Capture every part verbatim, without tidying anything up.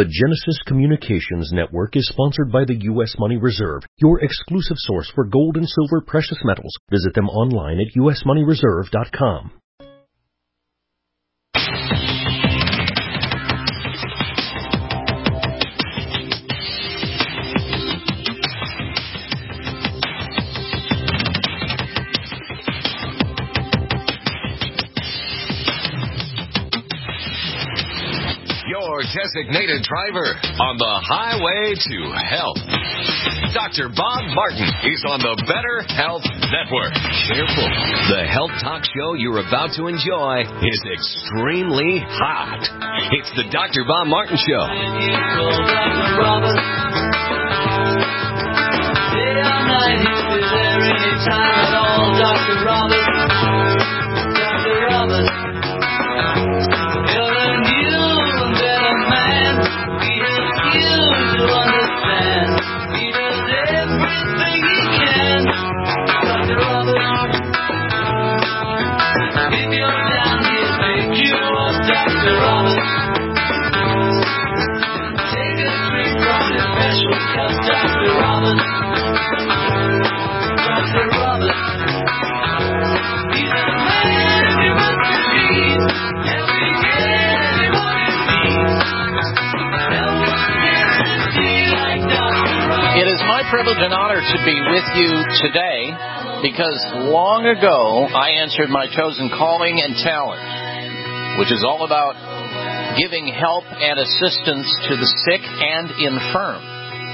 The Genesis Communications Network is sponsored by the U S Money Reserve, your exclusive source for gold and silver precious metals. Visit them online at u s money reserve dot com. Designated driver on the highway to health. Doctor Bob Martin is on the Better Health Network. Careful. The health talk show you're about to enjoy is extremely hot. It's the Doctor Bob Martin Show. Doctor Robert. Doctor Robert. It is my privilege and honor to be with you today because long ago I answered my chosen calling and talent, which is all about giving help and assistance to the sick and infirm.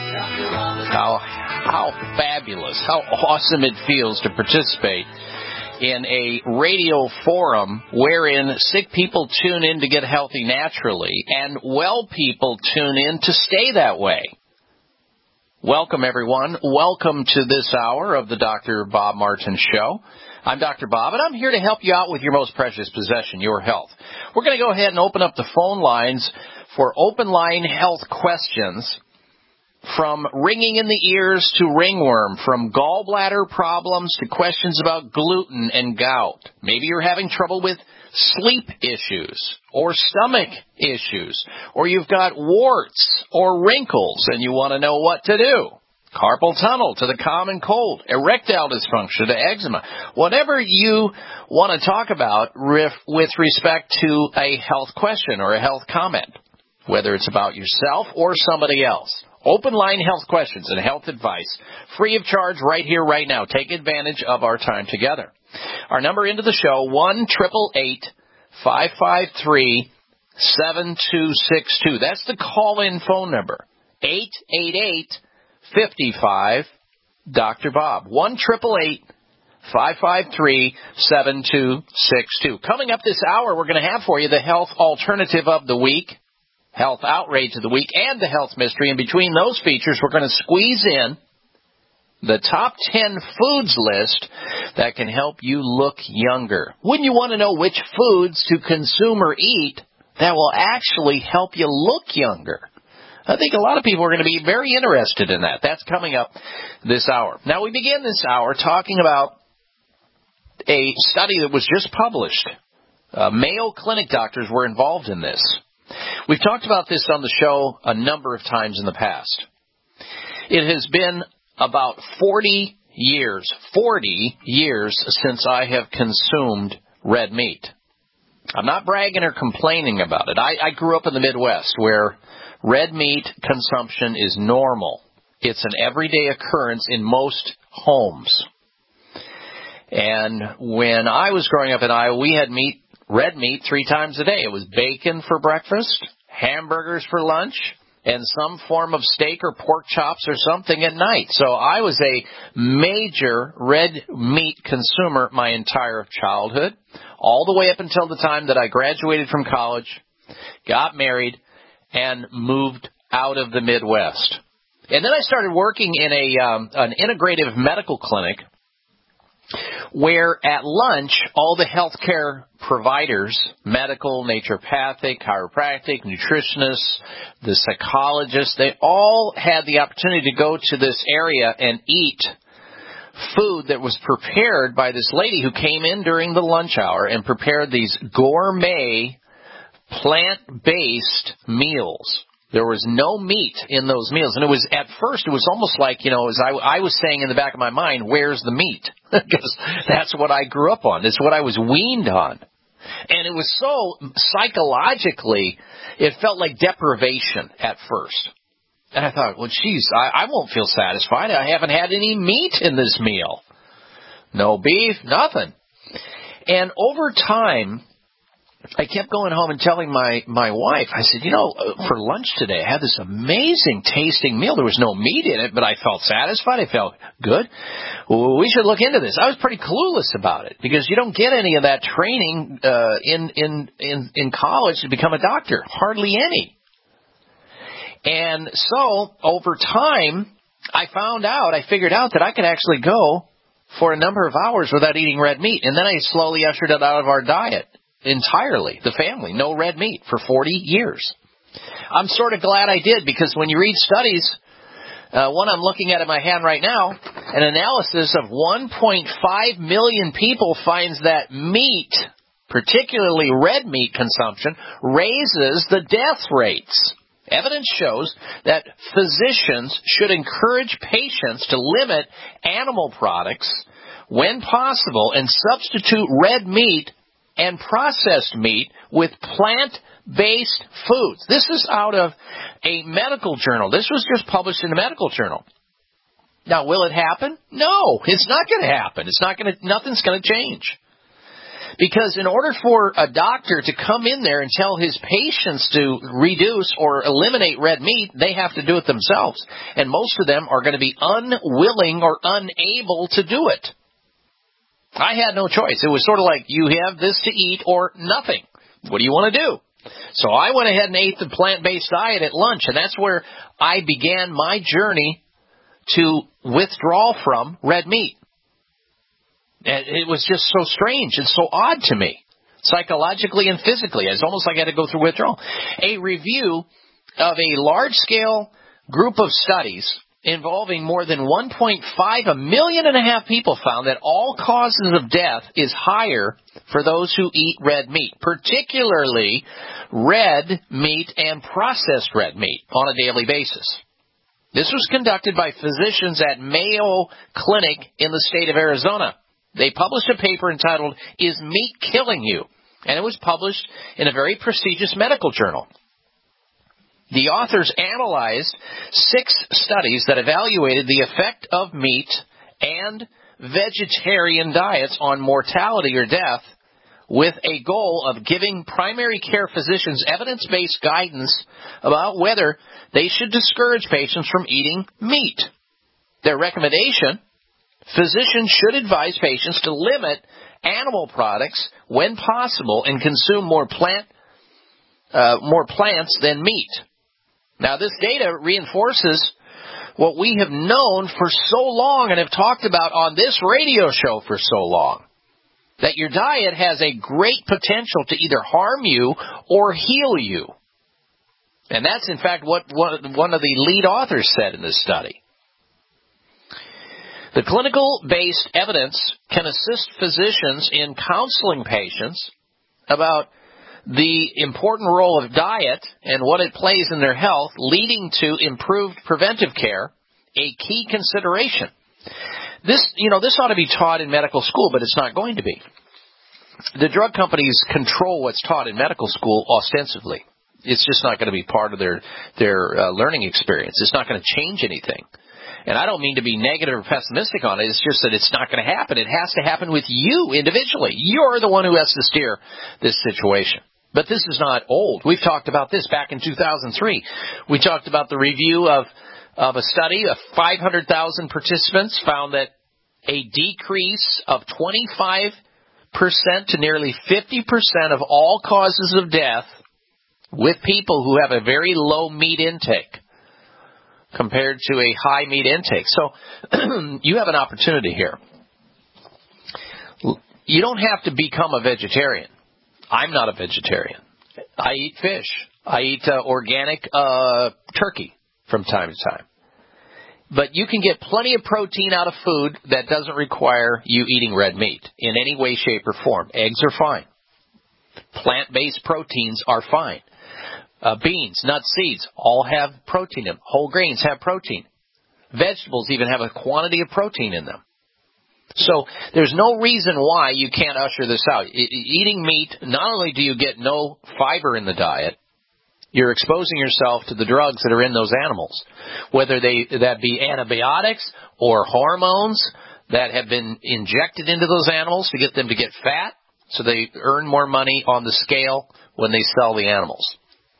How, how fabulous, how awesome it feels to participate in a radio forum wherein sick people tune in to get healthy naturally and well people tune in to stay that way. Welcome, everyone. Welcome to this hour of the Doctor Bob Martin Show. I'm Doctor Bob, and I'm here to help you out with your most precious possession, your health. We're going to go ahead and open up the phone lines for open line health questions, from ringing in the ears to ringworm, from gallbladder problems to questions about gluten and gout. Maybe you're having trouble with sleep issues or stomach issues, or you've got warts or wrinkles and you want to know what to do. Carpal tunnel to the common cold, erectile dysfunction to eczema. Whatever you want to talk about with respect to a health question or a health comment, whether it's about yourself or somebody else. Open line health questions and health advice, free of charge right here, right now. Take advantage of our time together. Our number into the show, one eight eight eight, five five three, seven two six two. That's the call-in phone number, eight eight eight, five five, Doctor Bob, one eight eight eight, five five three, seven two six two. Coming up this hour, we're going to have for you the health alternative of the week, health outrage of the week, and the health mystery. And between those features, we're going to squeeze in the top ten foods list that can help you look younger. Wouldn't you want to know which foods to consume or eat that will actually help you look younger? I think a lot of people are going to be very interested in that. That's coming up this hour. Now, we begin this hour talking about a study that was just published. Uh, Mayo Clinic doctors were involved in this. We've talked about this on the show a number of times in the past. It has been about forty years, forty years since I have consumed red meat. I'm not bragging or complaining about it. I, I grew up in the Midwest where red meat consumption is normal. It's an everyday occurrence in most homes. And when I was growing up in Iowa, we had meat, red meat three times a day. It was bacon for breakfast, hamburgers for lunch, and some form of steak or pork chops or something at night. So I was a major red meat consumer my entire childhood, all the way up until the time that I graduated from college, got married, and moved out of the Midwest. And then I started working in a um, an integrative medical clinic where at lunch, all the healthcare providers, medical, naturopathic, chiropractic, nutritionists, the psychologists, they all had the opportunity to go to this area and eat food that was prepared by this lady who came in during the lunch hour and prepared these gourmet, plant-based meals. There was no meat in those meals. And it was, at first, it was almost like, you know, as I, I was saying in the back of my mind, where's the meat? Because that's what I grew up on. It's what I was weaned on. And it was so psychologically, it felt like deprivation at first. And I thought, well, geez, I, I won't feel satisfied. I haven't had any meat in this meal. No beef, nothing. And over time, I kept going home and telling my, my wife, I said, you know, for lunch today, I had this amazing tasting meal. There was no meat in it, but I felt satisfied. I felt good. Well, we should look into this. I was pretty clueless about it because you don't get any of that training uh, in, in, in, in college to become a doctor. Hardly any. And so over time, I found out, I figured out that I could actually go for a number of hours without eating red meat. And then I slowly ushered it out of our diet. Entirely, the family, no red meat for forty years. I'm sort of glad I did because when you read studies, uh, one I'm looking at in my hand right now, an analysis of one point five million people finds that meat, particularly red meat consumption, raises the death rates. Evidence shows that physicians should encourage patients to limit animal products when possible and substitute red meat and processed meat with plant-based foods. This is out of a medical journal. This was just published in a medical journal. Now, will it happen? No, it's not going to happen. It's not going to. Nothing's going to change. Because in order for a doctor to come in there and tell his patients to reduce or eliminate red meat, they have to do it themselves. And most of them are going to be unwilling or unable to do it. I had no choice. It was sort of like, you have this to eat or nothing. What do you want to do? So I went ahead and ate the plant-based diet at lunch, and that's where I began my journey to withdraw from red meat. And it was just so strange and so odd to me, psychologically and physically. It's almost like I had to go through withdrawal. A review of a large-scale group of studies involving more than one point five, a million and a half people found that all causes of death is higher for those who eat red meat, particularly red meat and processed red meat on a daily basis. This was conducted by physicians at Mayo Clinic in the state of Arizona. They published a paper entitled, "Is Meat Killing You?" And it was published in a very prestigious medical journal. The authors analyzed six studies that evaluated the effect of meat and vegetarian diets on mortality or death with a goal of giving primary care physicians evidence-based guidance about whether they should discourage patients from eating meat. Their recommendation: physicians should advise patients to limit animal products when possible and consume more plant, uh, more plants than meat. Now, this data reinforces what we have known for so long and have talked about on this radio show for so long, that your diet has a great potential to either harm you or heal you. And that's, in fact, what one of the lead authors said in this study. The clinical-based evidence can assist physicians in counseling patients about the important role of diet and what it plays in their health, leading to improved preventive care, a key consideration. This, you know, this ought to be taught in medical school, but it's not going to be. The drug companies control what's taught in medical school ostensibly. It's just not going to be part of their, their uh, learning experience. It's not going to change anything. And I don't mean to be negative or pessimistic on it. It's just that it's not going to happen. It has to happen with you individually. You're the one who has to steer this situation. But this is not old. We've talked about this back in two thousand three. We talked about the review of, of a study of five hundred thousand participants found that a decrease of twenty-five percent to nearly fifty percent of all causes of death with people who have a very low meat intake compared to a high meat intake. So you have an opportunity here. You don't have to become a vegetarian. I'm not a vegetarian. I eat fish. I eat uh, organic uh, turkey from time to time. But you can get plenty of protein out of food that doesn't require you eating red meat in any way, shape, or form. Eggs are fine. Plant-based proteins are fine. Uh, beans, nuts, seeds, all have protein in them. Whole grains have protein. Vegetables even have a quantity of protein in them. So there's no reason why you can't usher this out. E- eating meat, not only do you get no fiber in the diet, you're exposing yourself to the drugs that are in those animals, whether they that be antibiotics or hormones that have been injected into those animals to get them to get fat, so they earn more money on the scale when they sell the animals.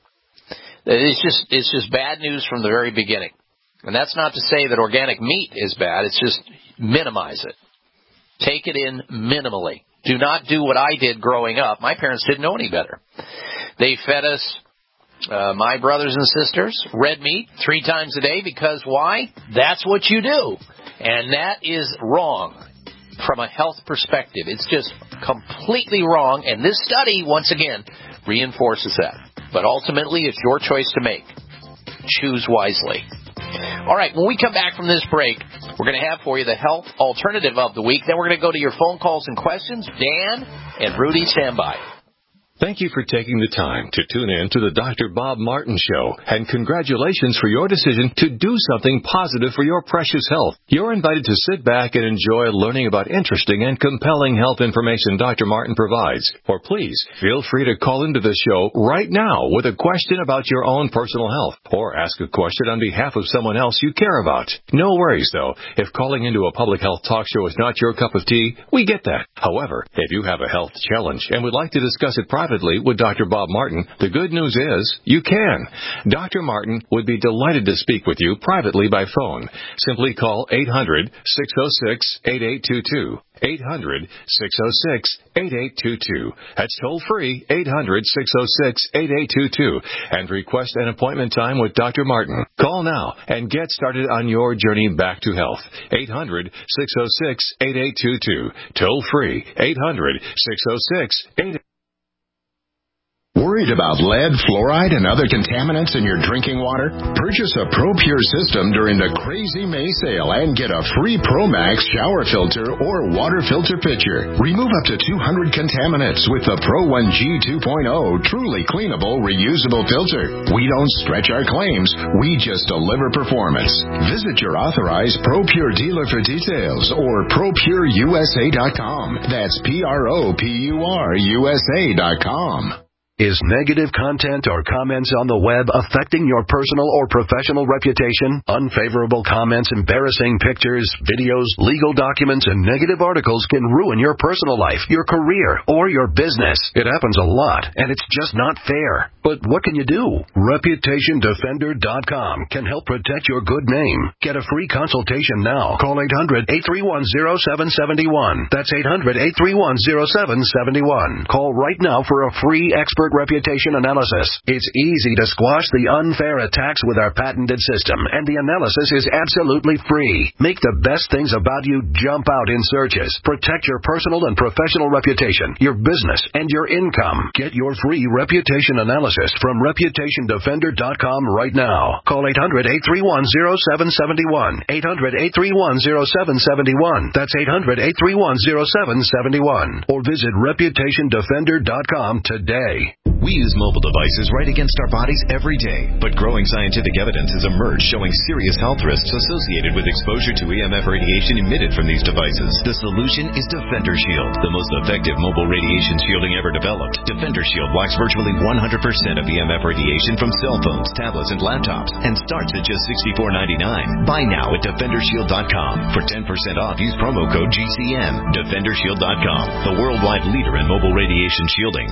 It's just it's just bad news from the very beginning. And that's not to say that organic meat is bad. It's just minimize it. Take it in minimally. Do not do what I did growing up. My parents didn't know any better. They fed us, uh, my brothers and sisters, red meat three times a day because why? That's what you do. And that is wrong from a health perspective. It's just completely wrong. And this study, once again, reinforces that. But ultimately, it's your choice to make. Choose wisely. All right, when we come back from this break, we're going to have for you the health alternative of the week. Then we're going to go to your phone calls and questions. Dan and Rudy, stand by. Thank you for taking the time to tune in to the Doctor Bob Martin Show, and congratulations for your decision to do something positive for your precious health. You're invited to sit back and enjoy learning about interesting and compelling health information Doctor Martin provides. Or please, feel free to call into the show right now with a question about your own personal health, or ask a question on behalf of someone else you care about. No worries, though. If calling into a public health talk show is not your cup of tea, we get that. However, if you have a health challenge and would like to discuss it privately, with Doctor Bob Martin, the good news is you can. Doctor Martin would be delighted to speak with you privately by phone. Simply call eight hundred, six oh six, eight eight two two. eight hundred, six oh six, eight eight two two. That's toll free, eight hundred, six oh six, eight eight two two. And request an appointment time with Doctor Martin. Call now and get started on your journey back to health. eight hundred, six oh six, eight eight two two. Toll free, eight hundred, six oh six, eight eight two two. Worried about lead, fluoride, and other contaminants in your drinking water? Purchase a ProPure system during the Crazy May sale and get a free ProMax shower filter or water filter pitcher. Remove up to two hundred contaminants with the Pro one G two point oh truly cleanable, reusable filter. We don't stretch our claims. We just deliver performance. Visit your authorized ProPure dealer for details or Pro Pure U S A dot com. That's P R O P U R U S A dot com. Is negative content or comments on the web affecting your personal or professional reputation? Unfavorable comments, embarrassing pictures, videos, legal documents, and negative articles can ruin your personal life, your career, or your business. It happens a lot, and it's just not fair. But what can you do? Reputation Defender dot com can help protect your good name. Get a free consultation now. Call eight hundred, eight three one, zero seven seven one. That's eight hundred, eight three one, zero seven seven one. Call right now for a free expert reputation analysis. It's easy to squash the unfair attacks with our patented system, and the analysis is absolutely free. Make the best things about you jump out in searches. Protect your personal and professional reputation, your business, and your income. Get your free reputation analysis from Reputation Defender dot com right now. Call eight hundred, eight three one, zero seven seven one. eight hundred, eight three one, zero seven seven one. That's eight hundred, eight three one, zero seven seven one. Or visit Reputation Defender dot com today. We use mobile devices right against our bodies every day, but growing scientific evidence has emerged showing serious health risks associated with exposure to E M F radiation emitted from these devices. The solution is Defender Shield, the most effective mobile radiation shielding ever developed. Defender Shield blocks virtually one hundred percent of E M F radiation from cell phones, tablets, and laptops, and starts at just sixty-four ninety-nine. Buy now at Defender Shield dot com. For ten percent off, use promo code G C M. Defender Shield dot com, the worldwide leader in mobile radiation shielding.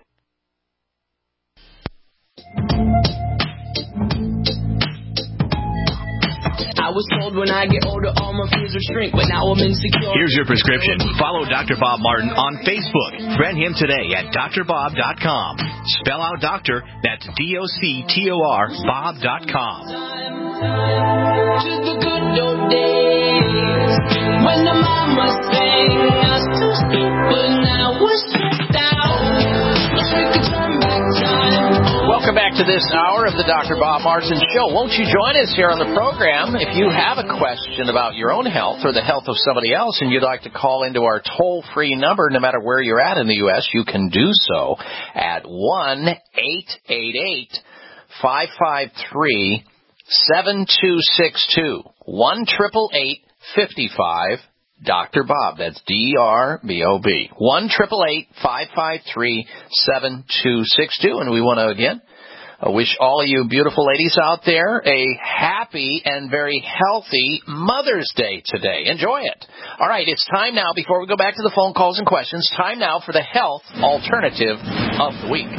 I was told when I get older all my fears will shrink, but now I'm insecure. Here's your prescription. Follow Doctor Bob Martin on Facebook. Friend him today at D R Bob dot com. Spell out doctor, that's D O C T O R, Bob dot com. To the good old days when the mama sang us to sleep, but now we're stressed out. Wish we could turn back time. Welcome back to this hour of the Doctor Bob Martin Show. Won't you join us here on the program? If you have a question about your own health or the health of somebody else and you'd like to call into our toll-free number, no matter where you're at in the U S, you can do so at one eight eight eight five five three, seven two six two. one eight eight eight, five five, Doctor Bob. That's D R B O B. one eight eight eight, five five three, seven two six two. And we want to, again, I wish all of you beautiful ladies out there a happy and very healthy Mother's Day today. Enjoy it. All right, it's time now, before we go back to the phone calls and questions, time now for the health alternative of the week.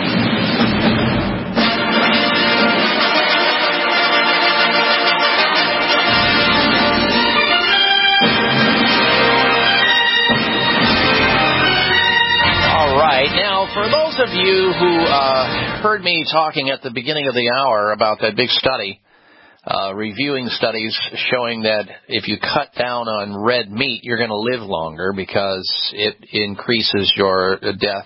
Now, for those of you who uh, heard me talking at the beginning of the hour about that big study, uh, reviewing studies showing that if you cut down on red meat, you're going to live longer because it increases your death.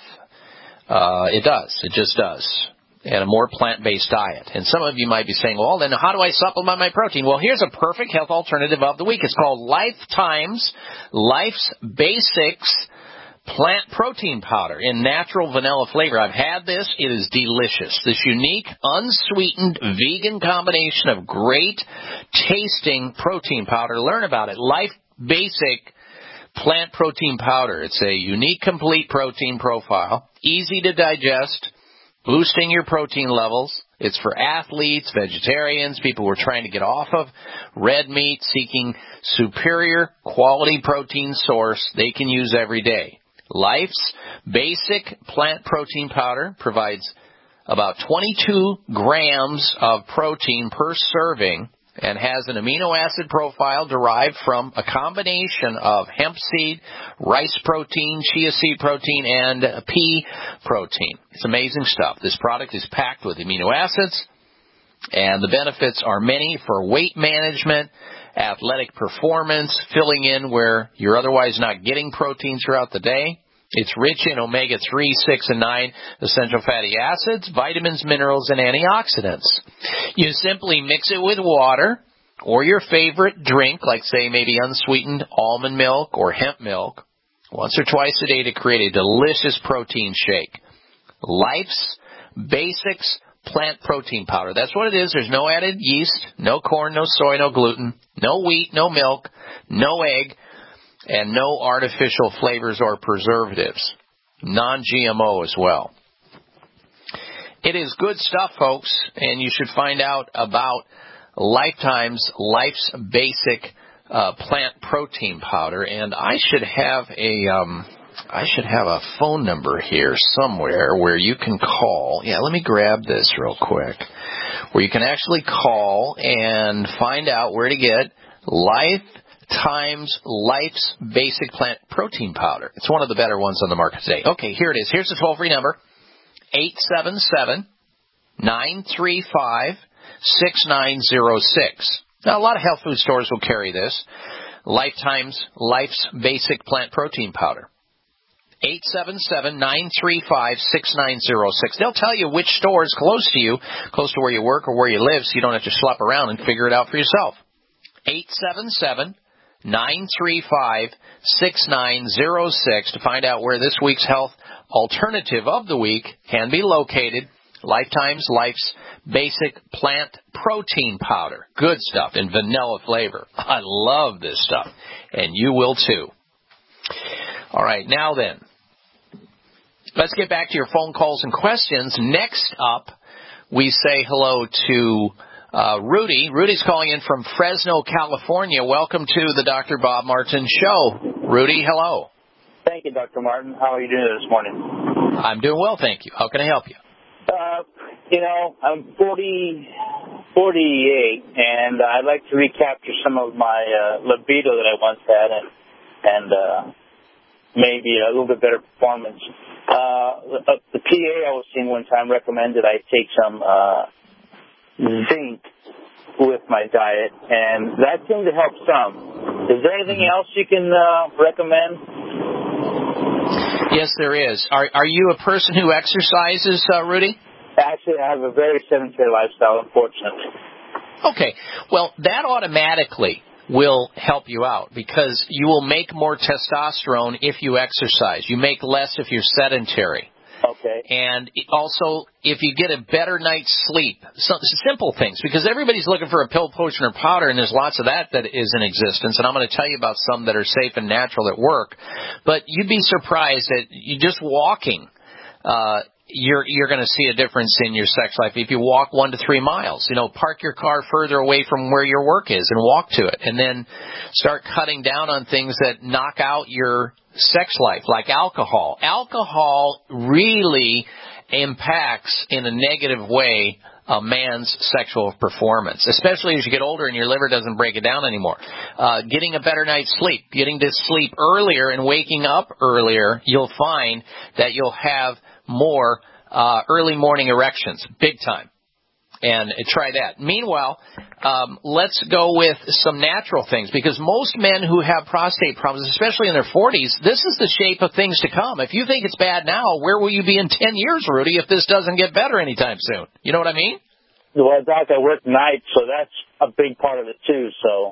Uh, it does. It just does. And a more plant-based diet. And some of you might be saying, well, then how do I supplement my protein? Well, here's a perfect health alternative of the week. It's called Lifetime's Life's Basics Plant Protein Powder in natural vanilla flavor. I've had this. It is delicious. This unique, unsweetened, vegan combination of great tasting protein powder. Learn about it. Life Basic Plant Protein Powder. It's a unique, complete protein profile. Easy to digest. Boosting your protein levels. It's for athletes, vegetarians, people who are trying to get off of red meat, seeking superior quality protein source they can use every day. Life's Basic Plant Protein Powder provides about twenty-two grams of protein per serving and has an amino acid profile derived from a combination of hemp seed, rice protein, chia seed protein, and pea protein. It's amazing stuff. This product is packed with amino acids, and the benefits are many for weight management, athletic performance, filling in where you're otherwise not getting protein throughout the day. It's rich in omega three, six, and nine essential fatty acids, vitamins, minerals, and antioxidants. You simply mix it with water or your favorite drink, like, say, maybe unsweetened almond milk or hemp milk, once or twice a day to create a delicious protein shake. Life's Basics Plant Protein Powder. That's what it is. There's no added yeast, no corn, no soy, no gluten, no wheat, no milk, no egg, and no artificial flavors or preservatives. Non-G M O as well. It is good stuff, folks, and you should find out about Lifetime's Life's Basic uh, Plant Protein Powder. And I should have a um, I should have a phone number here somewhere where you can call. Yeah, let me grab this real quick. Where you can actually call and find out where to get Life Times Life's Basic Plant Protein Powder. It's one of the better ones on the market today. Okay, here it is. Here's the toll-free number, eight seven seven, nine three five, six nine zero six. Now, a lot of health food stores will carry this. Lifetime's Life's Basic Plant Protein Powder. eight seven seven, nine three five, six nine zero six. They'll tell you which store is close to you, close to where you work or where you live, so you don't have to schlep around and figure it out for yourself. eight seven seven, nine three five, six nine zero six to find out where this week's health alternative of the week can be located. Lifetime's Life's Basic Plant Protein Powder. Good stuff in vanilla flavor. I love this stuff, and you will too. All right, now then, let's get back to your phone calls and questions. Next up, we say hello to Uh, Rudy. Rudy's calling in from Fresno, California. Welcome to the Doctor Bob Martin Show. Rudy, hello. Thank you, Doctor Martin. How are you doing this morning? I'm doing well, thank you. How can I help you? Uh, you know, I'm forty, forty-eight, and I'd like to recapture some of my uh, libido that I once had and, and uh, maybe a little bit better performance. Uh, the, the P A I was seeing one time recommended I take some uh, zinc with my diet, and that seemed to help some. Is there anything else you can uh, recommend? Yes, there is. Are are you a person who exercises, uh, Rudy? Actually, I have a very sedentary lifestyle, unfortunately. Okay. Well, that automatically will help you out because you will make more testosterone if you exercise. You make less if you're sedentary. Okay. Okay. And also, if you get a better night's sleep, some simple things, because everybody's looking for a pill, potion, or powder, and there's lots of that that is in existence, and I'm going to tell you about some that are safe and natural that work. But you'd be surprised that you just walking, uh, you're you're going to see a difference in your sex life. If you walk one to three miles, you know, park your car further away from where your work is and walk to it, and then start cutting down on things that knock out your sex life, like alcohol. Alcohol really impacts in a negative way a man's sexual performance, especially as you get older and your liver doesn't break it down anymore. Uh, getting a better night's sleep, getting to sleep earlier and waking up earlier, you'll find that you'll have more uh, early morning erections, big time. And try that. Meanwhile, um, let's go with some natural things, because most men who have prostate problems, especially in their forties, this is the shape of things to come. If you think it's bad now, where will you be in ten years, Rudy, if this doesn't get better anytime soon? You know what I mean? Well, Doc, I work nights, so that's a big part of it, too, so...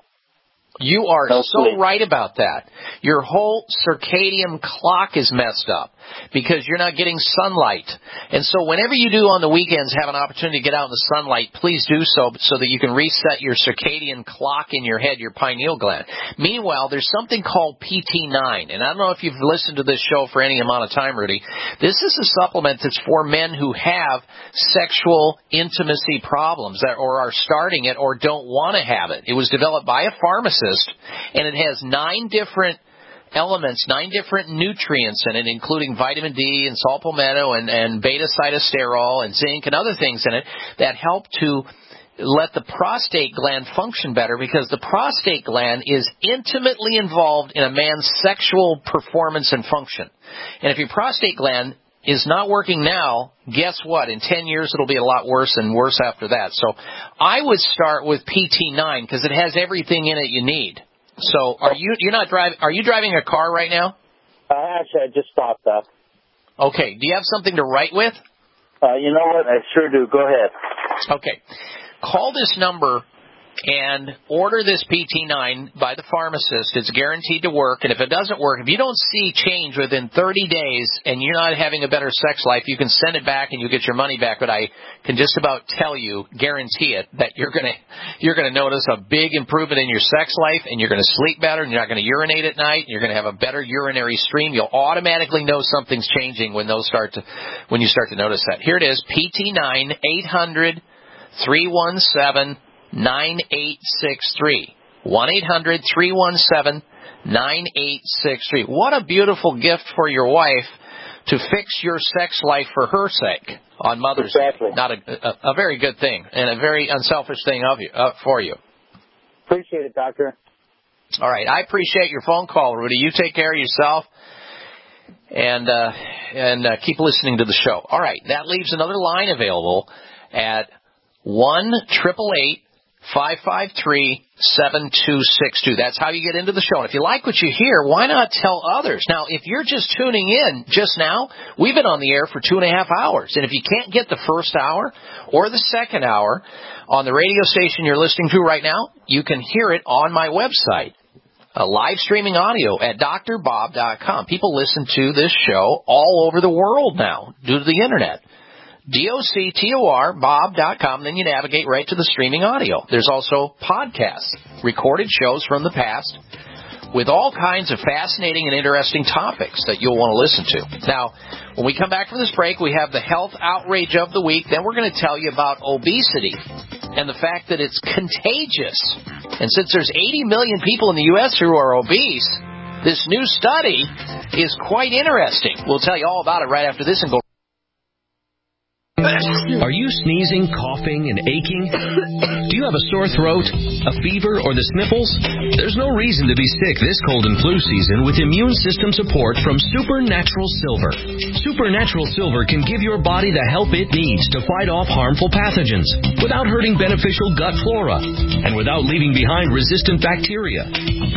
You are so right about that. Your whole circadian clock is messed up because you're not getting sunlight. And so whenever you do on the weekends have an opportunity to get out in the sunlight, please do so so that you can reset your circadian clock in your head, your pineal gland. Meanwhile, there's something called P T nine. And I don't know if you've listened to this show for any amount of time, Rudy. This is a supplement that's for men who have sexual intimacy problems that, or are starting it or don't want to have it. It was developed by a pharmacist, and it has nine different elements, nine different nutrients in it, including vitamin D and saw palmetto and, and beta-cytosterol and zinc and other things in it that help to let the prostate gland function better, because the prostate gland is intimately involved in a man's sexual performance and function. And if your prostate gland is not working now, guess what? In ten years, it'll be a lot worse and worse after that. So I would start with P T nine because it has everything in it you need. So are you, you're not driving, are you driving a car right now? Uh, actually, I just stopped up. Okay. Do you have something to write with? Uh, you know what? I sure do. Go ahead. Okay. Call this number and order this P T nine by the pharmacist. It's guaranteed to work. And if it doesn't work, if you don't see change within thirty days and you're not having a better sex life, you can send it back and you get your money back. But I can just about tell you, guarantee it, that you're going to you're going to notice a big improvement in your sex life, and you're going to sleep better, and you're not going to urinate at night. And you're going to have a better urinary stream. You'll automatically know something's changing when those start to when you start to notice that. Here it is, P T nine, eight hundred, three one seven, nine eight six three. one eight hundred, three one seven, nine eight six three. What a beautiful gift for your wife to fix your sex life for her sake on Mother's exactly. Day. Not a, a, a very good thing and a very unselfish thing of you uh, for you. Appreciate it, Doctor. All right. I appreciate your phone call, Rudy. You take care of yourself and uh, and uh, keep listening to the show. All right. That leaves another line available at one eight eight eight, five five three, seven two six two. That's how you get into the show. And if you like what you hear, why not tell others? Now, if you're just tuning in just now, we've been on the air for two and a half hours. And if you can't get the first hour or the second hour on the radio station you're listening to right now, you can hear it on my website. Uh, live streaming audio at D R bob dot com. People listen to this show all over the world now due to the Internet. D O C T O R, Bob dot com, then you navigate right to the streaming audio. There's also podcasts, recorded shows from the past, with all kinds of fascinating and interesting topics that you'll want to listen to. Now, when we come back from this break, we have the health outrage of the week. Then we're going to tell you about obesity and the fact that it's contagious. And since there's eighty million people in the U S who are obese, this new study is quite interesting. We'll tell you all about it right after this and go. Are you sneezing, coughing, and aching? Do you have a sore throat, a fever, or the sniffles? There's no reason to be sick this cold and flu season with immune system support from Supernatural Silver. Supernatural Silver can give your body the help it needs to fight off harmful pathogens without hurting beneficial gut flora and without leaving behind resistant bacteria.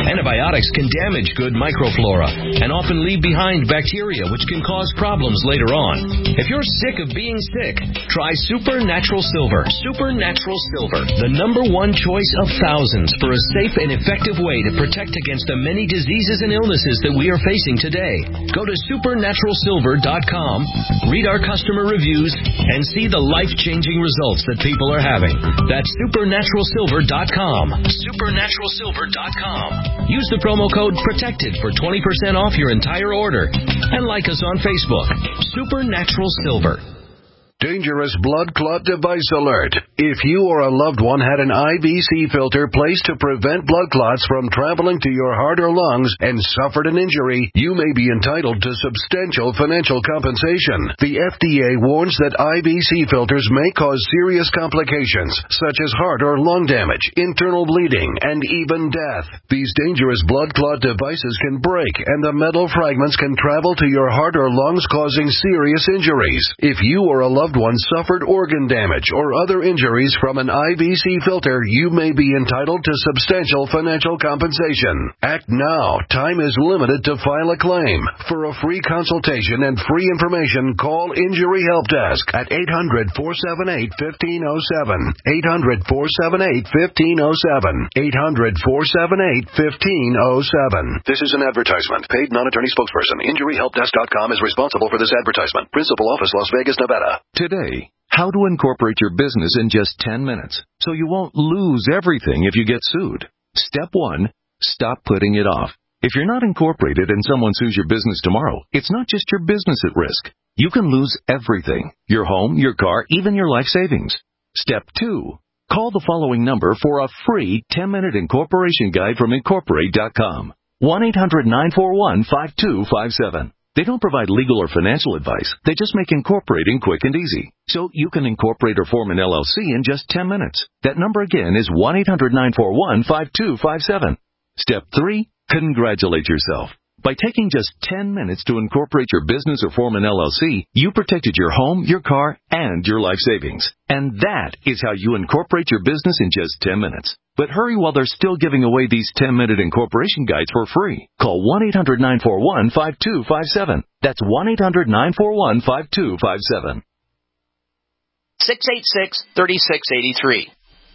Antibiotics can damage good microflora and often leave behind bacteria, which can cause problems later on. If you're sick of being sick, try Supernatural Silver. Supernatural Silver, the number one choice of thousands for a safe and effective way to protect against the many diseases and illnesses that we are facing today. Go to supernatural silver dot com, read our customer reviews, and see the life-changing results that people are having. That's supernatural silver dot com. supernatural silver dot com. Use the promo code PROTECTED for twenty percent off your entire order. And like us on Facebook. Supernatural Silver. Dangerous blood clot device alert. If you or a loved one had an I V C filter placed to prevent blood clots from traveling to your heart or lungs and suffered an injury, you may be entitled to substantial financial compensation. The F D A warns that I V C filters may cause serious complications, such as heart or lung damage, internal bleeding, and even death. These dangerous blood clot devices can break, and the metal fragments can travel to your heart or lungs, causing serious injuries. If you or a loved one suffered organ damage or other injuries from an I V C filter, you may be entitled to substantial financial compensation. Act now. Time is limited to file a claim. For a free consultation and free information, call Injury Help Desk at eight hundred, four seven eight, one five zero seven. eight hundred, four seven eight, one five zero seven. eight hundred, four seven eight, one five zero seven. This is an advertisement. Paid non-attorney spokesperson. Injury Help Desk dot com is responsible for this advertisement. Principal office, Las Vegas, Nevada. Today, how to incorporate your business in just ten minutes so you won't lose everything if you get sued. Step one, stop putting it off. If you're not incorporated and someone sues your business tomorrow, it's not just your business at risk. You can lose everything: your home, your car, even your life savings. Step two, call the following number for a free ten-minute incorporation guide from incorporate dot com. one eight hundred, nine four one, five two five seven. They don't provide legal or financial advice. They just make incorporating quick and easy. So you can incorporate or form an L L C in just ten minutes. That number again is one eight hundred, nine four one, five two five seven. Step three, congratulate yourself. By taking just ten minutes to incorporate your business or form an L L C, you protected your home, your car, and your life savings. And that is how you incorporate your business in just ten minutes. But hurry while they're still giving away these ten-minute incorporation guides for free. Call one eight hundred, nine four one, five two five seven. That's one eight hundred, nine four one, five two five seven. six eight six, three six eight three.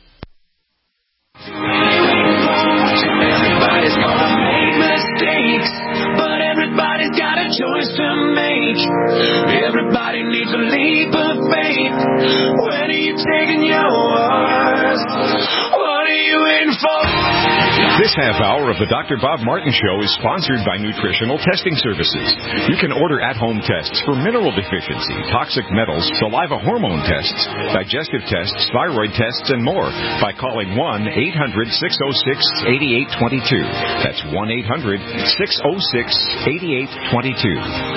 Everybody's gonna make mistakes, but everybody's got a choice to make. Everybody needs a leap of faith. When are you taking yours? What are you in for? This half hour of the Doctor Bob Martin Show is sponsored by Nutritional Testing Services. You can order at-home tests for mineral deficiency, toxic metals, saliva hormone tests, digestive tests, thyroid tests, and more by calling one eight hundred, six oh six, eight eight two two. That's one eight hundred, six oh six, eight eight two two.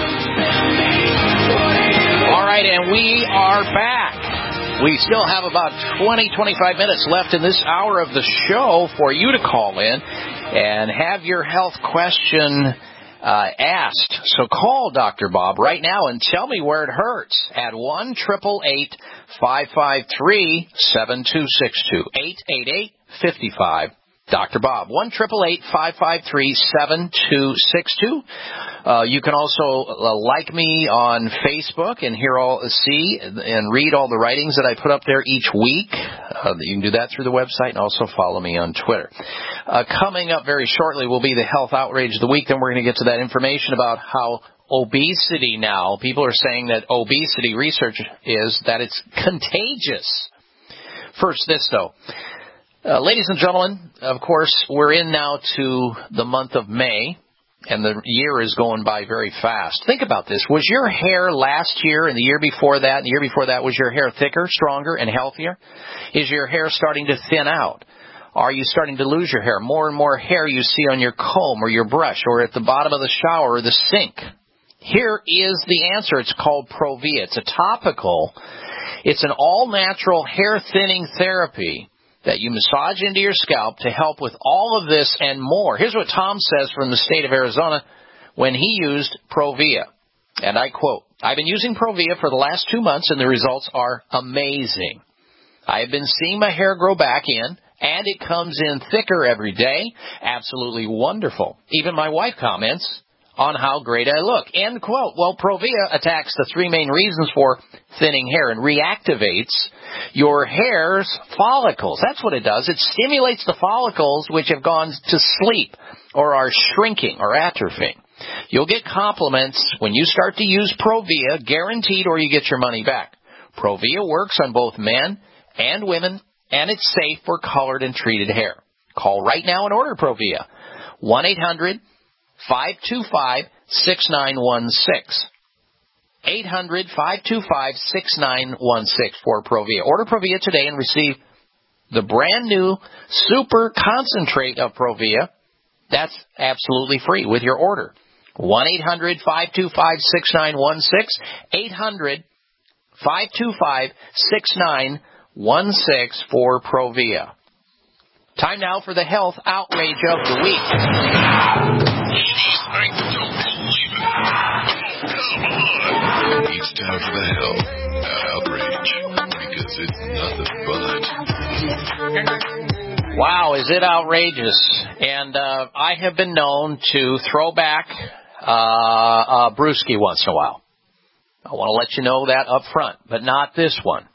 All right, and we are back. We still have about twenty, twenty-five minutes left in this hour of the show for you to call in and have your health question uh, asked. So call Doctor Bob right now and tell me where it hurts at one eight eight eight, five five three, seven two six two. eight eight eight, five five, Doctor Bob. one eight eight eight, five five three, seven two six two. Uh, you can also uh, like me on Facebook and hear all, see and read all the writings that I put up there each week. Uh, you can do that through the website and also follow me on Twitter. Uh, coming up very shortly will be the Health Outrage of the Week. Then we're going to get to that information about how obesity now, people are saying that obesity research is that it's contagious. First, this though. Uh, ladies and gentlemen, of course, we're in now to the month of May. And the year is going by very fast. Think about this. Was your hair last year and the year before that and the year before that, was your hair thicker, stronger, and healthier? Is your hair starting to thin out? Are you starting to lose your hair? More and more hair you see on your comb or your brush or at the bottom of the shower or the sink. Here is the answer. It's called Provia. It's a topical. It's an all-natural hair thinning therapy that you massage into your scalp to help with all of this and more. Here's what Tom says from the state of Arizona when he used Provia. And I quote, "I've been using Provia for the last two months and the results are amazing. I have been seeing my hair grow back in and it comes in thicker every day. Absolutely wonderful. Even my wife comments on how great I look. End quote. Well, Provia attacks the three main reasons for thinning hair and reactivates your hair's follicles. That's what it does. It stimulates the follicles which have gone to sleep or are shrinking or atrophying. You'll get compliments when you start to use Provia, guaranteed, or you get your money back. Provia works on both men and women, and it's safe for colored and treated hair. Call right now and order Provia. one eight hundred five two five six nine one six. eight hundred five two five six nine one six for Provia. Order Provia today and receive the brand new super concentrate of Provia. That's absolutely free with your order. one eight hundred five two five six nine one six. eight hundred five two five six nine one six for Provia. Time now for the health outrage of the week. I don't believe it. Oh, come on. It's time for the health outrage, because it's nothing but. Wow, is it outrageous? And uh, I have been known to throw back uh, a brewski once in a while. I want to let you know that up front, but not this one.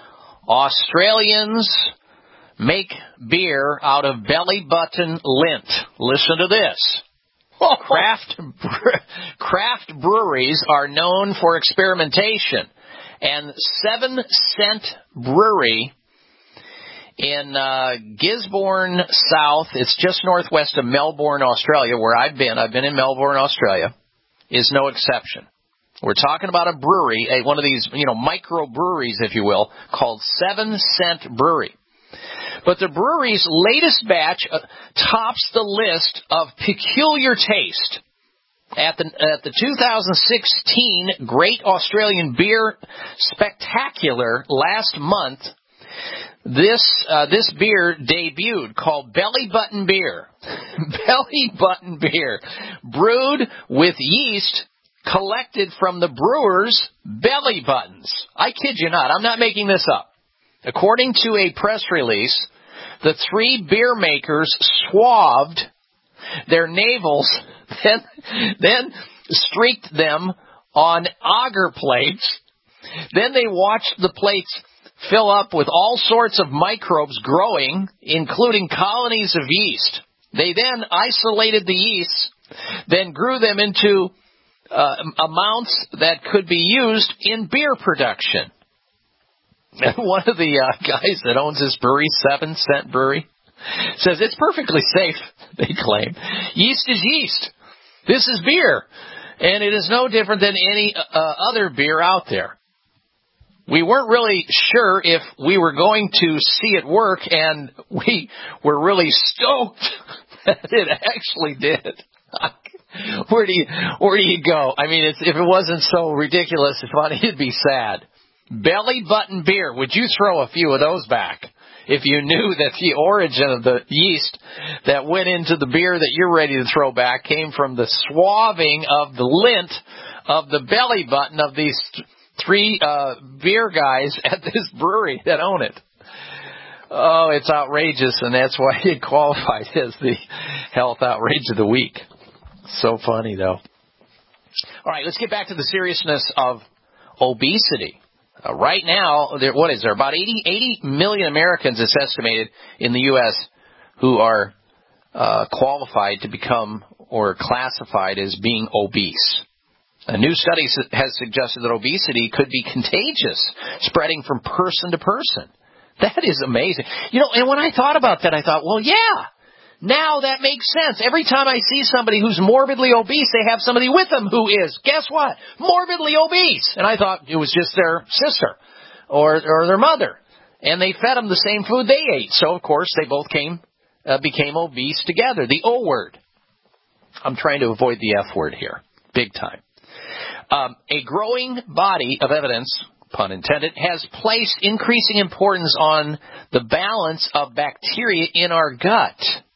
Australians make beer out of belly button lint. Listen to this. Craft craft breweries are known for experimentation, and Seven Cent Brewery in uh, Gisborne South, it's just northwest of Melbourne, Australia, where I've been. I've been in Melbourne, Australia, is no exception. We're talking about a brewery, a, one of these, you know, micro breweries, if you will, called Seven Cent Brewery. But the brewery's latest batch uh, tops the list of peculiar taste. At the, at the two thousand sixteen Great Australian Beer Spectacular last month, this uh, this beer debuted, called Belly Button Beer. Belly Button Beer, brewed with yeast collected from the brewer's belly buttons. I kid you not. I'm not making this up. According to a press release, the three beer makers swabbed their navels, then, then streaked them on agar plates. Then they watched the plates fill up with all sorts of microbes growing, including colonies of yeast. They then isolated the yeast, then grew them into uh, amounts that could be used in beer production. And one of the uh, guys that owns this brewery, Seven Cent Brewery, says it's perfectly safe, they claim. Yeast is yeast. This is beer, and it is no different than any uh, other beer out there. We weren't really sure if we were going to see it work, and we were really stoked that it actually did. Where do you where do you go? I mean, it's, if it wasn't so ridiculous and funny, it'd be sad. Belly button beer. Would you throw a few of those back if you knew that the origin of the yeast that went into the beer that you're ready to throw back came from the swabbing of the lint of the belly button of these th- three uh, beer guys at this brewery that own it? Oh, it's outrageous, and that's why it qualified as the health outrage of the week. So funny, though. All right, let's get back to the seriousness of obesity. Uh, right now, there, what is there? About eighty, eighty million Americans, it's estimated, in the U S who are uh, qualified to become or classified as being obese. A new study has suggested that obesity could be contagious, spreading from person to person. That is amazing. You know, and when I thought about that, I thought, well, yeah, now that makes sense. Every time I see somebody who's morbidly obese, they have somebody with them who is, guess what, morbidly obese. And I thought it was just their sister or or their mother. And they fed them the same food they ate. So, of course, they both came uh, became obese together. The O word. I'm trying to avoid the F word here, big time. Um, a growing body of evidence, pun intended, has placed increasing importance on the balance of bacteria in our gut.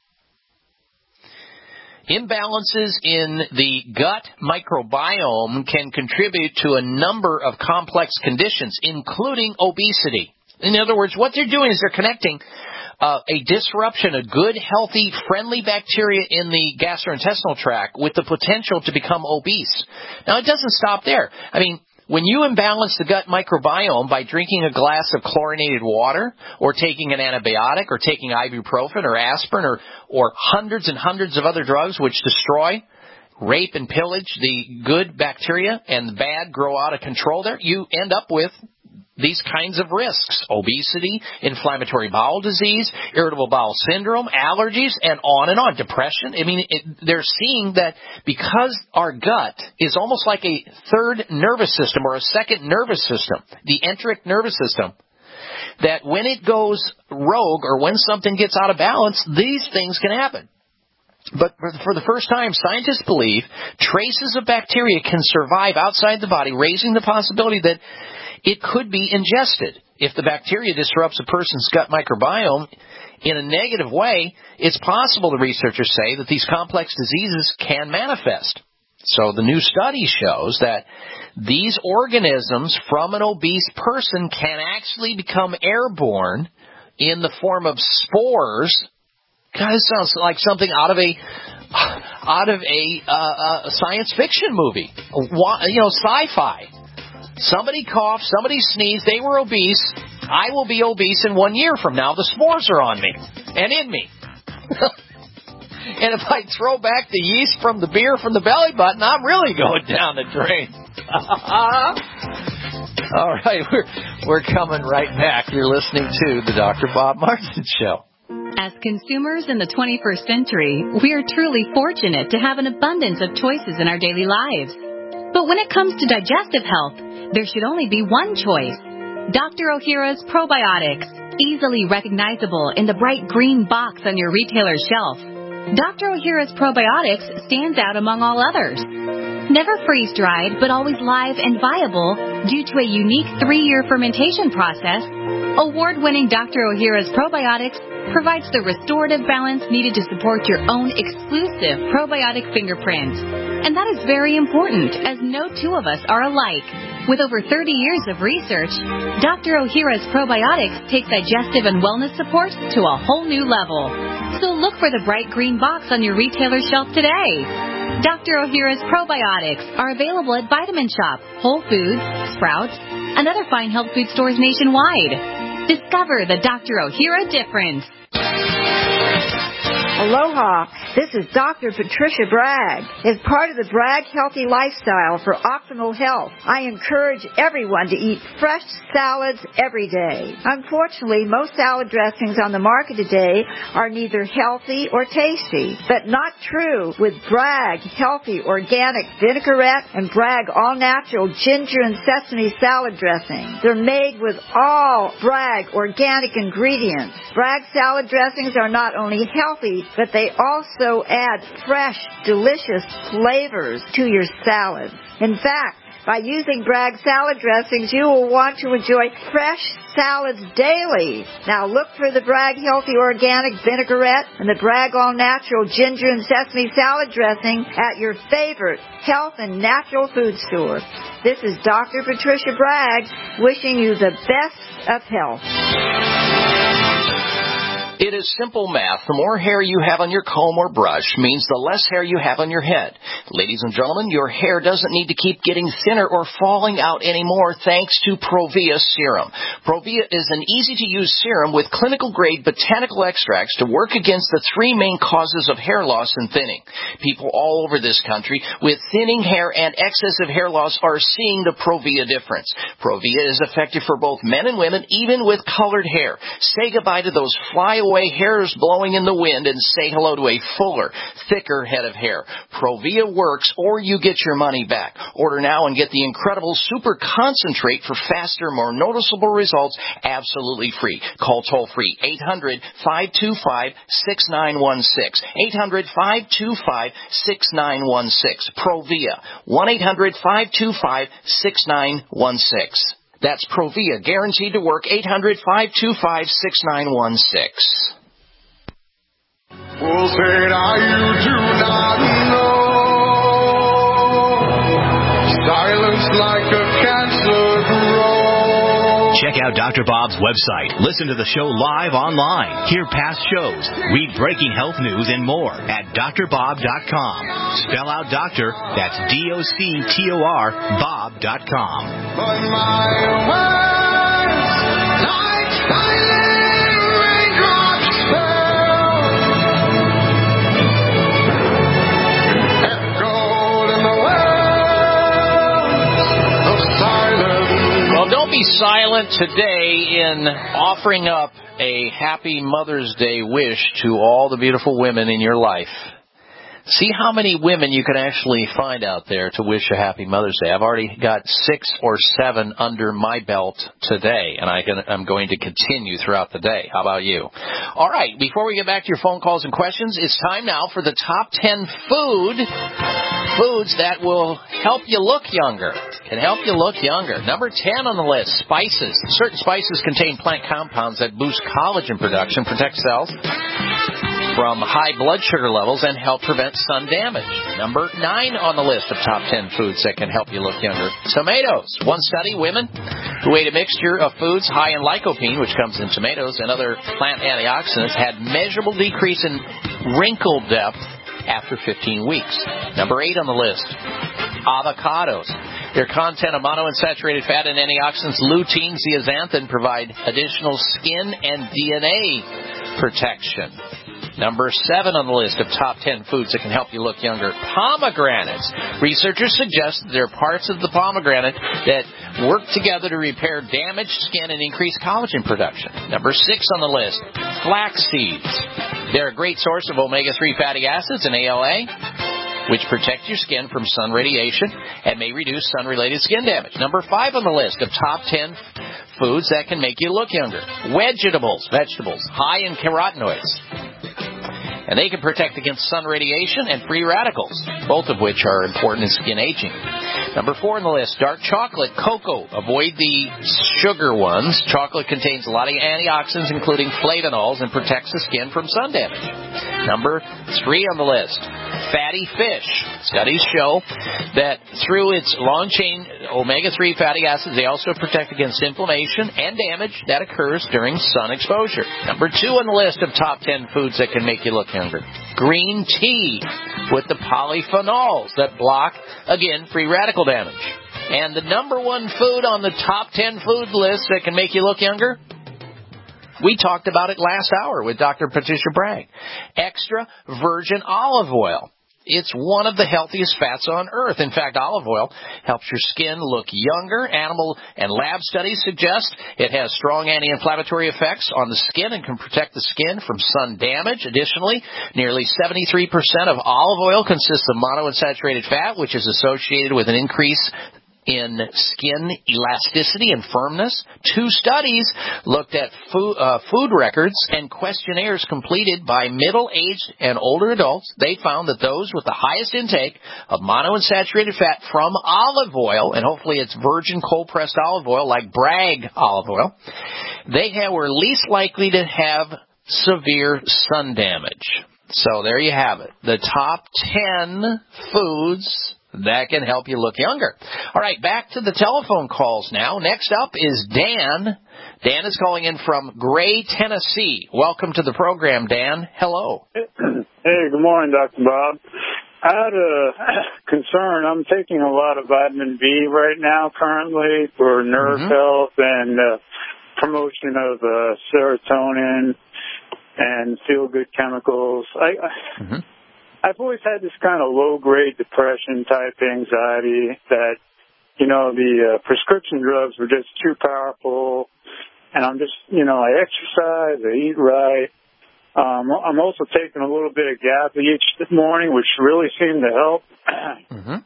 Imbalances in the gut microbiome can contribute to a number of complex conditions, including obesity. In other words, what they're doing is they're connecting uh, a disruption, a good, healthy, friendly bacteria in the gastrointestinal tract with the potential to become obese. Now, it doesn't stop there. I mean, when you imbalance the gut microbiome by drinking a glass of chlorinated water or taking an antibiotic or taking ibuprofen or aspirin or, or hundreds and hundreds of other drugs which destroy, rape, and pillage the good bacteria and the bad grow out of control there, you end up with these kinds of risks: obesity, inflammatory bowel disease, irritable bowel syndrome, allergies, and on and on, depression. I mean, it, they're seeing that because our gut is almost like a third nervous system or a second nervous system, the enteric nervous system, that when it goes rogue or when something gets out of balance, these things can happen. But for the first time, scientists believe traces of bacteria can survive outside the body, raising the possibility that it could be ingested. If the bacteria disrupts a person's gut microbiome in a negative way, it's possible, the researchers say, that these complex diseases can manifest. So the new study shows that these organisms from an obese person can actually become airborne in the form of spores. God, this sounds like something out of a out of a uh, uh, science fiction movie, you know, sci-fi. Somebody coughed, somebody sneezed, they were obese. I will be obese in one year from now. The spores are on me and in me. And if I throw back the yeast from the beer from the belly button, I'm really going down the drain. All right, we're, we're coming right back. You're listening to the Doctor Bob Martin Show. As consumers in the twenty-first century, we are truly fortunate to have an abundance of choices in our daily lives. But when it comes to digestive health, there should only be one choice. Doctor Ohhira's Probiotics, easily recognizable in the bright green box on your retailer's shelf. Doctor Ohhira's Probiotics stands out among all others. Never freeze-dried, but always live and viable due to a unique three-year fermentation process, award-winning Doctor Ohhira's Probiotics provides the restorative balance needed to support your own exclusive probiotic fingerprint. And that is very important, as no two of us are alike. With over thirty years of research, Doctor Ohhira's Probiotics take digestive and wellness support to a whole new level. So look for the bright green box on your retailer shelf today. Doctor Ohhira's Probiotics are available at Vitamin Shop, Whole Foods, Sprouts, and other fine health food stores nationwide. Discover the Doctor Ohhira difference. Aloha, this is Doctor Patricia Bragg. As part of the Bragg Healthy Lifestyle for optimal health, I encourage everyone to eat fresh salads every day. Unfortunately, most salad dressings on the market today are neither healthy or tasty, but not true with Bragg Healthy Organic Vinaigrette and Bragg All Natural Ginger and Sesame Salad Dressing. They're made with all Bragg organic ingredients. Bragg salad dressings are not only healthy, but they also add fresh, delicious flavors to your salads. In fact, by using Bragg salad dressings, you will want to enjoy fresh salads daily. Now look for the Bragg Healthy Organic Vinaigrette and the Bragg All Natural Ginger and Sesame Salad Dressing at your favorite health and natural food store. This is Doctor Patricia Bragg wishing you the best of health. It is simple math. The more hair you have on your comb or brush means the less hair you have on your head. Ladies and gentlemen, your hair doesn't need to keep getting thinner or falling out anymore thanks to Provia Serum. Provia is an easy-to-use serum with clinical-grade botanical extracts to work against the three main causes of hair loss and thinning. People all over this country with thinning hair and excessive hair loss are seeing the Provia difference. Provia is effective for both men and women, even with colored hair. Say goodbye to those fly away hairs blowing in the wind and say hello to a fuller, thicker head of hair. Provia works or you get your money back. Order now and get the incredible super concentrate for faster, more noticeable results absolutely free. Call toll free eight hundred, five two five, six nine one six. eight hundred, five two five, six nine one six. Provia. one eight hundred, five two five, six nine one six. That's Provia, guaranteed to work. eight hundred, five two five, six nine one six. Oh, say now you do not know. Silence like a cancer grows. Check out Doctor Bob's website, listen to the show live online, hear past shows, read breaking health news, and more at D R bob dot com. Spell out doctor, that's D O C T O R, Bob dot com. But my words, like silent raindrops fell, echoed in the wells of silence. Well, don't be silent today in offering up a happy Mother's Day wish to all the beautiful women in your life. See how many women you can actually find out there to wish a happy Mother's Day. I've already got six or seven under my belt today, and I can, I'm going to continue throughout the day. How about you? All right, before we get back to your phone calls and questions, it's time now for the top ten food foods that will help you look younger. Can help you look younger. Number ten on the list, spices. Certain spices contain plant compounds that boost collagen production, protect cells from high blood sugar levels, and help prevent sun damage. Number nine on the list of top ten foods that can help you look younger, tomatoes. One study, women who ate a mixture of foods high in lycopene, which comes in tomatoes, and other plant antioxidants, had measurable decrease in wrinkle depth after fifteen weeks. Number eight on the list, avocados. Their content of monounsaturated fat and antioxidants lutein, zeaxanthin provide additional skin and D N A protection. Number seven on the list of top ten foods that can help you look younger, pomegranates. Researchers suggest that there are parts of the pomegranate that work together to repair damaged skin and increase collagen production. Number six on the list, flax seeds. They're a great source of omega three fatty acids and A L A, which protect your skin from sun radiation and may reduce sun-related skin damage. Number five on the list of top ten foods that can make you look younger, vegetables. Vegetables, high in carotenoids. And they can protect against sun radiation and free radicals, both of which are important in skin aging. Number four on the list, dark chocolate, cocoa. Avoid the sugar ones. Chocolate contains a lot of antioxidants, including flavonols, and protects the skin from sun damage. Number three on the list, fatty fish. Studies show that through its long-chain omega three fatty acids, they also protect against inflammation and damage that occurs during sun exposure. Number two on the list of top ten foods that can make you look younger, green tea with the polyphenols that block, again, free radical damage. And the number one food on the top ten food list that can make you look younger, we talked about it last hour with Doctor Patricia Bragg, extra virgin olive oil. It's one of the healthiest fats on earth. In fact, olive oil helps your skin look younger. Animal and lab studies suggest it has strong anti-inflammatory effects on the skin and can protect the skin from sun damage. Additionally, nearly seventy-three percent of olive oil consists of monounsaturated fat, which is associated with an increase in skin elasticity and firmness. Two studies looked at food, uh, food records and questionnaires completed by middle-aged and older adults. They found that those with the highest intake of monounsaturated fat from olive oil, and hopefully it's virgin cold-pressed olive oil like Bragg olive oil, they had, were least likely to have severe sun damage. So there you have it. The top ten foods that can help you look younger. All right, back to the telephone calls now. Next up is Dan. Dan is calling in from Gray, Tennessee. Welcome to the program, Dan. Hello. Hey, good morning, Doctor Bob. I had a concern. I'm taking a lot of vitamin B right now currently for nerve mm-hmm. health and uh, promotion of uh, serotonin and feel-good chemicals. I, I mm-hmm. I've always had this kind of low-grade depression-type anxiety that, you know, the uh, prescription drugs were just too powerful. And I'm just, you know, I exercise, I eat right. Um, I'm also taking a little bit of GABA each morning, which really seemed to help. Mm-hmm.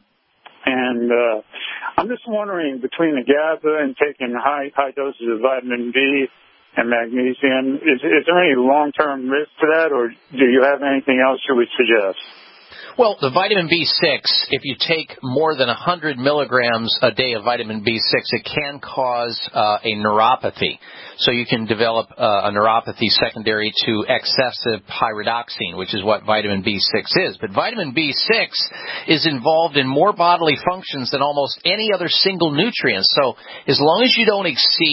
And uh, I'm just wondering, between the GABA and taking high high doses of vitamin B and magnesium, is, is there any long-term risk to that, or do you have anything else you would suggest? Well, the vitamin B six, if you take more than one hundred milligrams a day of vitamin B six, it can cause uh, a neuropathy. So you can develop uh, a neuropathy secondary to excessive pyridoxine, which is what vitamin B six is. But vitamin B six is involved in more bodily functions than almost any other single nutrient. So as long as you don't exceed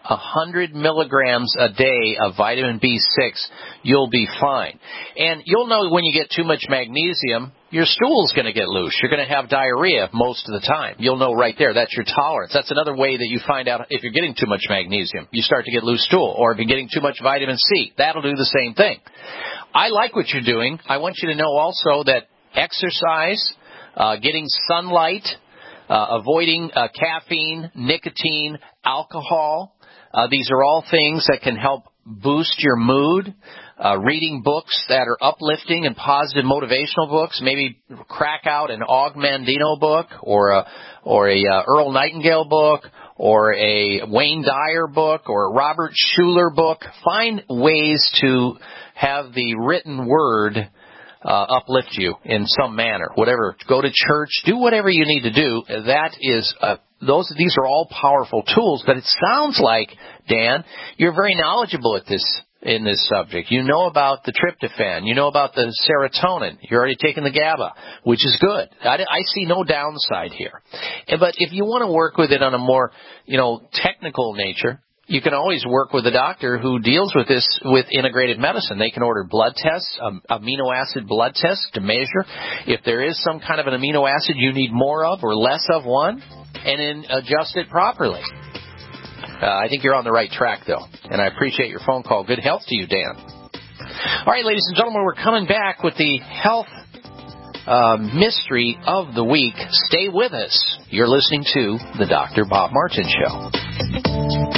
one hundred milligrams a day of vitamin B six, you'll be fine. And you'll know when you get too much magnesium, your stool's going to get loose. You're going to have diarrhea most of the time. You'll know right there. That's your tolerance. That's another way that you find out if you're getting too much magnesium. You start to get loose stool. Or if you're getting too much vitamin C, that'll do the same thing. I like what you're doing. I want you to know also that exercise, uh, getting sunlight, uh, avoiding uh, caffeine, nicotine, alcohol, uh, these are all things that can help boost your mood. Uh, reading books that are uplifting and positive motivational books, maybe crack out an Og Mandino book or a, or a uh, Earl Nightingale book or a Wayne Dyer book or a Robert Schuller book. Find ways to have the written word uh, uplift you in some manner. Whatever, go to church, do whatever you need to do. That is a Those, these are all powerful tools, but it sounds like, Dan, you're very knowledgeable at this, in this subject. You know about the tryptophan. You know about the serotonin. You're already taking the GABA, which is good. I, I see no downside here. But if you want to work with it on a more, you know, technical nature, you can always work with a doctor who deals with this with integrated medicine. They can order blood tests, um, amino acid blood tests to measure if there is some kind of an amino acid you need more of or less of one, and then adjust it properly. Uh, I think you're on the right track, though, and I appreciate your phone call. Good health to you, Dan. All right, ladies and gentlemen, we're coming back with the health uh, mystery of the week. Stay with us. You're listening to the Doctor Bob Martin Show.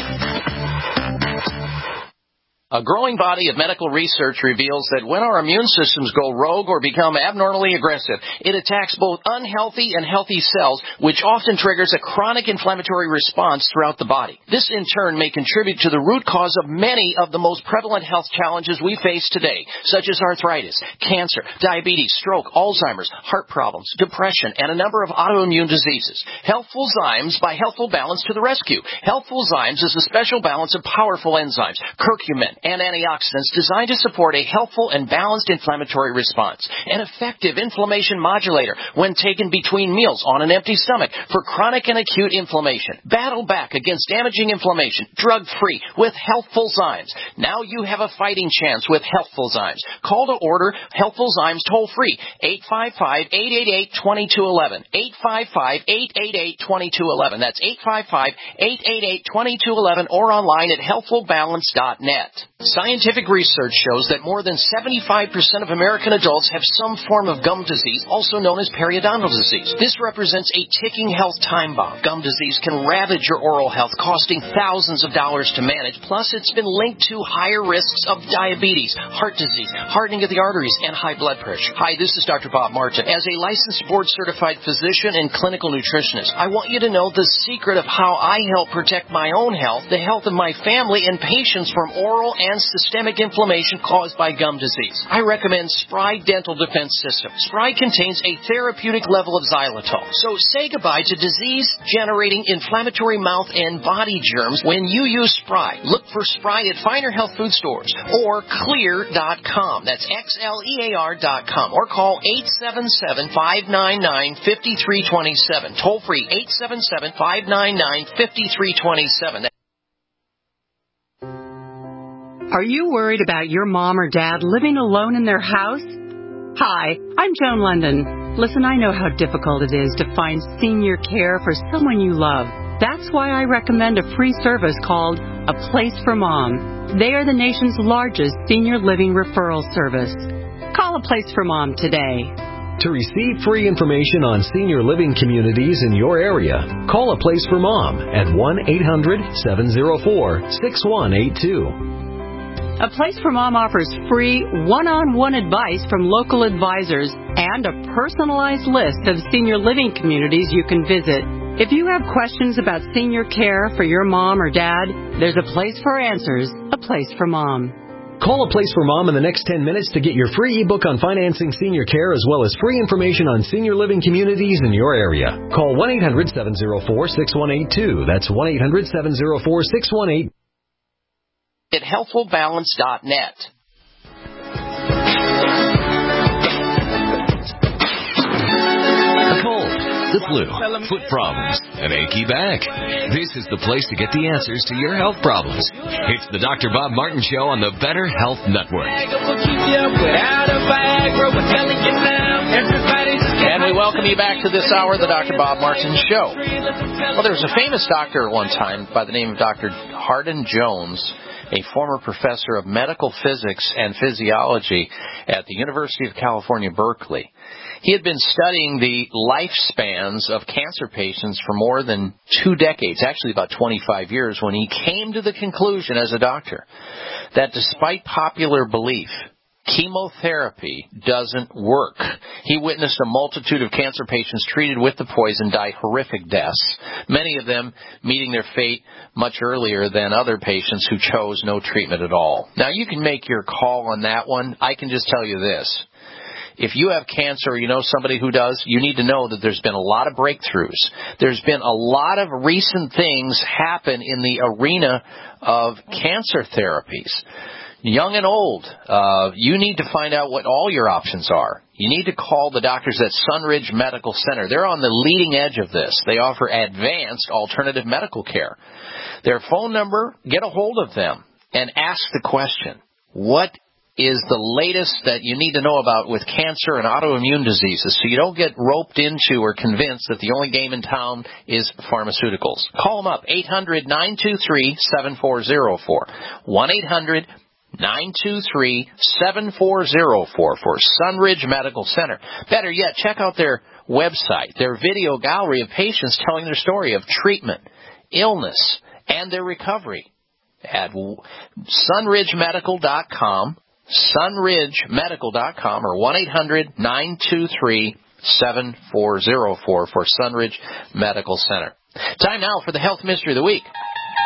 A growing body of medical research reveals that when our immune systems go rogue or become abnormally aggressive, it attacks both unhealthy and healthy cells, which often triggers a chronic inflammatory response throughout the body. This, in turn, may contribute to the root cause of many of the most prevalent health challenges we face today, such as arthritis, cancer, diabetes, stroke, Alzheimer's, heart problems, depression, and a number of autoimmune diseases. Healthful Zymes by Healthful Balance to the rescue. Healthful Zymes is a special balance of powerful enzymes, curcumin, and antioxidants designed to support a healthful and balanced inflammatory response. An effective inflammation modulator when taken between meals on an empty stomach for chronic and acute inflammation. Battle back against damaging inflammation, drug-free, with Healthful Zymes. Now you have a fighting chance with Healthful Zymes. Call to order Healthful Zymes toll-free, eight five five, eight eight eight, two two one one, eight five five, eight eight eight, two two one one. That's eight five five, eight eight eight, two two one one or online at healthful balance dot net. Scientific research shows that more than seventy-five percent of American adults have some form of gum disease, also known as periodontal disease. This represents a ticking health time bomb. Gum disease can ravage your oral health, costing thousands of dollars to manage. Plus, it's been linked to higher risks of diabetes, heart disease, hardening of the arteries, and high blood pressure. Hi, this is Doctor Bob Martin. As a licensed board-certified physician and clinical nutritionist, I want you to know the secret of how I help protect my own health, the health of my family, and patients from oral and systemic inflammation caused by gum disease. I recommend Spry Dental Defense System. Spry contains a therapeutic level of xylitol. So say goodbye to disease-generating inflammatory mouth and body germs when you use Spry. Look for Spry at finer health food stores or clear dot com. That's X L E A R dot com. Or call eight seven seven, five nine nine, five three two seven. Toll free eight seven seven, five nine nine, five three two seven. Are you worried about your mom or dad living alone in their house? Hi, I'm Joan London. Listen, I know how difficult it is to find senior care for someone you love. That's why I recommend a free service called A Place for Mom. They are the nation's largest senior living referral service. Call A Place for Mom today. To receive free information on senior living communities in your area, call A Place for Mom at one eight hundred, seven oh four, six one eight two. A Place for Mom offers free one-on-one advice from local advisors and a personalized list of senior living communities you can visit. If you have questions about senior care for your mom or dad, there's a place for answers, A Place for Mom. Call A Place for Mom in the next ten minutes to get your free ebook on financing senior care as well as free information on senior living communities in your area. Call one eight hundred, seven oh four, six one eight two. That's one eight hundred, seven oh four, six one eight two. At healthful balance dot net. The cold, the flu, foot problems, an achy back. This is the place to get the answers to your health problems. It's the Doctor Bob Martin Show on the Better Health Network. And we welcome you back to this hour of the Doctor Bob Martin Show. Well, there was a famous doctor at one time by the name of Doctor Hardin Jones, a former professor of medical physics and physiology at the University of California, Berkeley. He had been studying the lifespans of cancer patients for more than two decades, actually about twenty-five years, when he came to the conclusion as a doctor that despite popular belief, chemotherapy doesn't work. He witnessed a multitude of cancer patients treated with the poison die horrific deaths, many of them meeting their fate much earlier than other patients who chose no treatment at all. Now, you can make your call on that one. I can just tell you this. If you have cancer or you know somebody who does, you need to know that there's been a lot of breakthroughs. There's been a lot of recent things happen in the arena of cancer therapies. Young and old, uh, you need to find out what all your options are. You need to call the doctors at Sunridge Medical Center. They're on the leading edge of this. They offer advanced alternative medical care. Their phone number, get a hold of them and ask the question, what is the latest that you need to know about with cancer and autoimmune diseases, so you don't get roped into or convinced that the only game in town is pharmaceuticals. Call them up, eight hundred, nine two three, seven four zero four, one eight hundred, nine two three, seven four zero four for Sunridge Medical Center. Better yet, check out their website, their video gallery of patients telling their story of treatment, illness, and their recovery at sunridge medical dot com. sunridge medical dot com or one eight hundred, nine two three, seven four zero four for Sunridge Medical Center. Time now for the Health Mystery of the Week.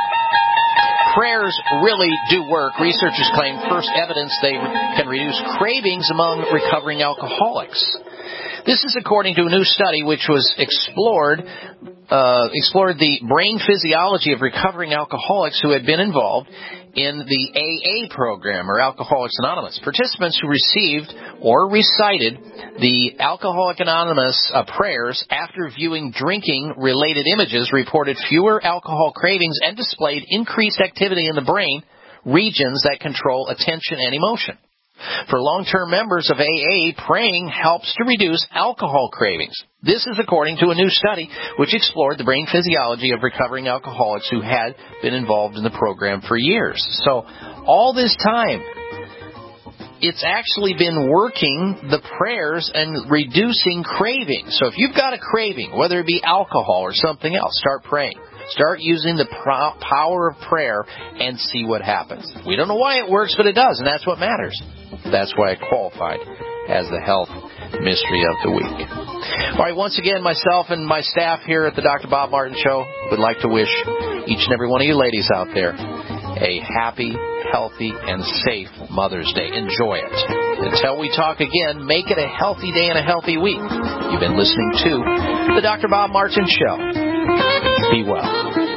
Prayers really do work. Researchers claim first evidence they can reduce cravings among recovering alcoholics. This is according to a new study which was explored uh, explored the brain physiology of recovering alcoholics who had been involved in the A A program, or Alcoholics Anonymous. Participants who received or recited the Alcoholics Anonymous uh, prayers after viewing drinking-related images reported fewer alcohol cravings and displayed increased activity in the brain regions that control attention and emotion. For long-term members of A A, praying helps to reduce alcohol cravings. This is according to a new study which explored the brain physiology of recovering alcoholics who had been involved in the program for years. So all this time, it's actually been working the prayers and reducing cravings. So if you've got a craving, whether it be alcohol or something else, start praying. Start using the pro- power of prayer and see what happens. We don't know why it works, but it does, and that's what matters. That's why I qualified as the Health Mystery of the Week. All right, once again, myself and my staff here at the Doctor Bob Martin Show would like to wish each and every one of you ladies out there a happy, healthy, and safe Mother's Day. Enjoy it. Until we talk again, make it a healthy day and a healthy week. You've been listening to the Doctor Bob Martin Show. Be well.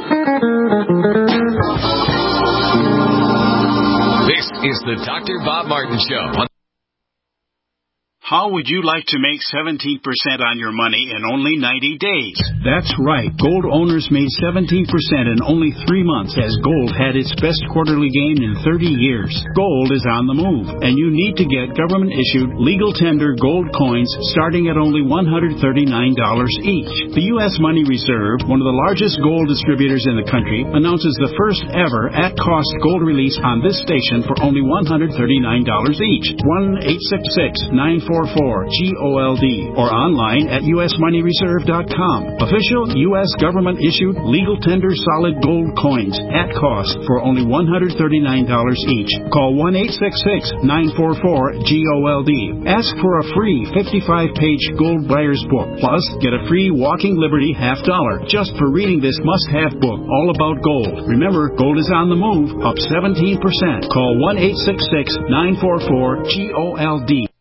This is the Doctor Bob Martin Show. How would you like to make seventeen percent on your money in only ninety days? That's right. Gold owners made seventeen percent in only three months as gold had its best quarterly gain in thirty years. Gold is on the move, and you need to get government-issued legal tender gold coins starting at only one hundred thirty-nine dollars each. The U S Money Reserve, one of the largest gold distributors in the country, announces the first ever at-cost gold release on this station for only one hundred thirty-nine dollars each. one eight six six, nine four four, G O L D or online at U S money reserve dot com. Official U S government-issued legal tender solid gold coins at cost for only one hundred thirty-nine dollars each. Call one eight six six, nine four four, G O L D. Ask for a free fifty-five page gold buyer's book. Plus, get a free Walking Liberty half dollar just for reading this must-have book all about gold. Remember, gold is on the move, up seventeen percent. Call one eight six six, nine four four, G O L D.